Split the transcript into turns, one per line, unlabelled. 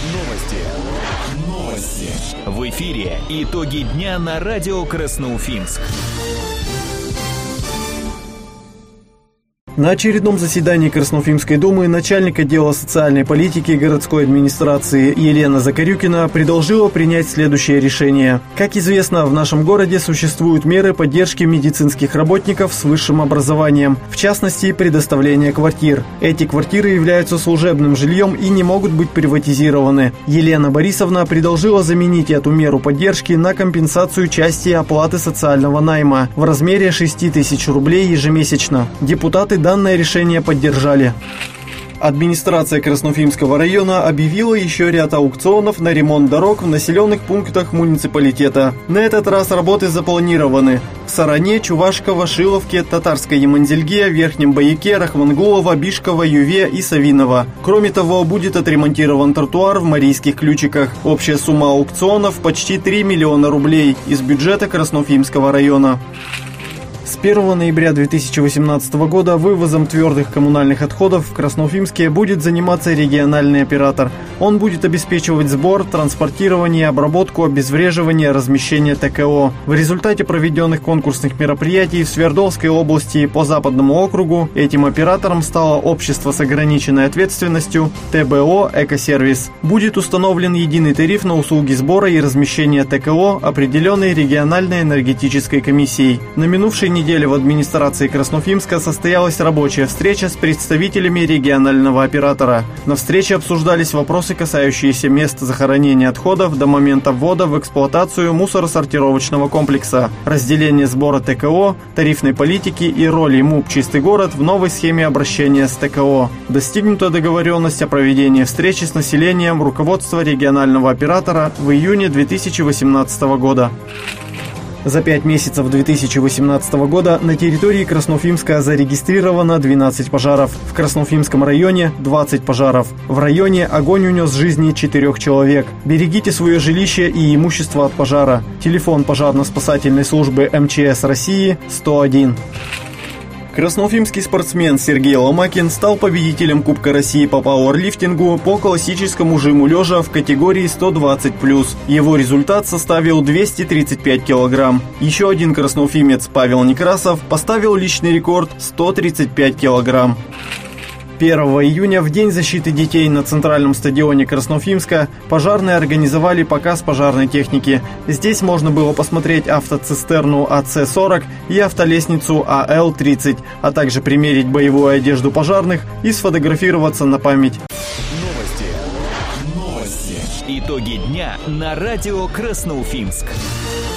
Новости. В эфире итоги дня на радио Красноуфимск.
На очередном заседании Красноуфимской думы начальник отдела социальной политики городской администрации Елена Закарюкина предложила принять следующее решение. Как известно, в нашем городе существуют меры поддержки медицинских работников с высшим образованием, в частности, предоставление квартир. Эти квартиры являются служебным жильем и не могут быть приватизированы. Елена Борисовна предложила заменить эту меру поддержки на компенсацию части оплаты социального найма в размере 6 тысяч рублей ежемесячно. Депутаты данное решение поддержали. Администрация Красноуфимского района объявила еще ряд аукционов на ремонт дорог в населенных пунктах муниципалитета. На этот раз работы запланированы в Саране, Чувашково, Шиловке, Татарской Ямандельге, Верхнем Баяке, Рахмангулово, Бишково, Юве и Савиново. Кроме того, будет отремонтирован тротуар в Марийских Ключиках. Общая сумма аукционов почти 3 миллиона рублей из бюджета Красноуфимского района. С 1 ноября 2018 года вывозом твердых коммунальных отходов в Красноуфимске будет заниматься региональный оператор. Он будет обеспечивать сбор, транспортирование, обработку, обезвреживание, размещение ТКО. В результате проведенных конкурсных мероприятий в Свердловской области по Западному округу этим оператором стало общество с ограниченной ответственностью ТБО «Экосервис». Будет установлен единый тариф на услуги сбора и размещения ТКО, определенный региональной энергетической комиссией. На минувшей неделе в администрации Красноуфимска состоялась рабочая встреча с представителями регионального оператора. На встрече обсуждались вопросы, касающиеся мест захоронения отходов до момента ввода в эксплуатацию мусоросортировочного комплекса, разделение сбора ТКО, тарифной политики и роли МУП «Чистый город» в новой схеме обращения с ТКО. Достигнута договоренность о проведении встречи с населением руководства регионального оператора в июне 2018 года. За 5 месяцев 2018 года на территории Красноуфимска зарегистрировано 12 пожаров. В Красноуфимском районе 20 пожаров. В районе огонь унес жизни 4 человек. Берегите свое жилище и имущество от пожара. Телефон пожарно-спасательной службы МЧС России 101. Красноуфимский спортсмен Сергей Ломакин стал победителем Кубка России по пауэрлифтингу по классическому жиму лежа в категории 120+. Его результат составил 235 килограмм. Еще один красноуфимец Павел Некрасов поставил личный рекорд 135 килограмм. 1 июня, в День защиты детей, на центральном стадионе Красноуфимска пожарные организовали показ пожарной техники. Здесь можно было посмотреть автоцистерну АЦ-40 и автолестницу АЛ-30, а также примерить боевую одежду пожарных и сфотографироваться на память.
Новости. Итоги дня на радио Красноуфимск.